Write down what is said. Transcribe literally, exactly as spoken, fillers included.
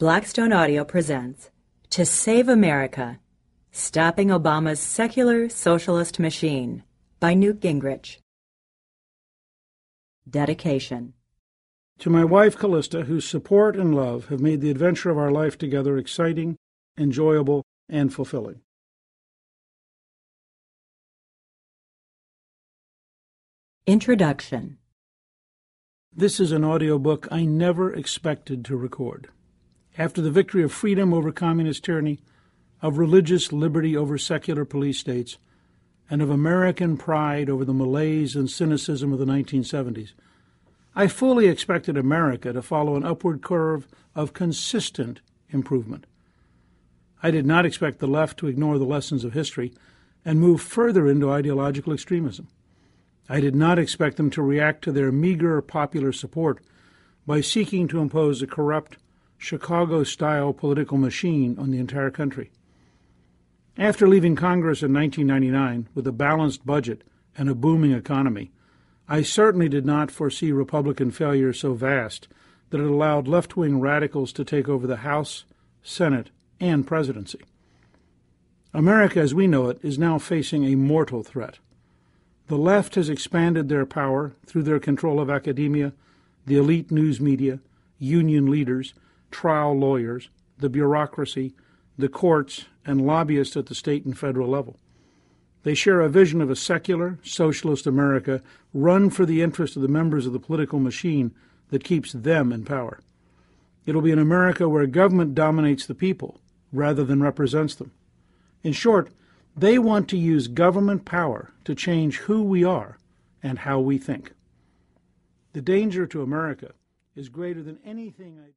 Blackstone Audio presents To Save America, Stopping Obama's Secular Socialist Machine by Newt Gingrich. Dedication. To my wife, Callista, whose support and love have made the adventure of our life together exciting, enjoyable, and fulfilling. Introduction. This is an audiobook I never expected to record. After the victory of freedom over communist tyranny, of religious liberty over secular police states, and of American pride over the malaise and cynicism of the nineteen seventies, I fully expected America to follow an upward curve of consistent improvement. I did not expect the left to ignore the lessons of history and move further into ideological extremism. I did not expect them to react to their meager popular support by seeking to impose a corrupt, Chicago-style political machine on the entire country. After leaving Congress in nineteen ninety-nine with a balanced budget and a booming economy, I certainly did not foresee Republican failure so vast that it allowed left-wing radicals to take over the House, Senate, and presidency. America, as we know it, is now facing a mortal threat. The left has expanded their power through their control of academia, the elite news media, union leaders, trial lawyers, the bureaucracy, the courts, and lobbyists at the state and federal level. They share a vision of a secular, socialist America run for the interest of the members of the political machine that keeps them in power. It'll be an America where government dominates the people rather than represents them. In short, they want to use government power to change who we are and how we think. The danger to America is greater than anything I...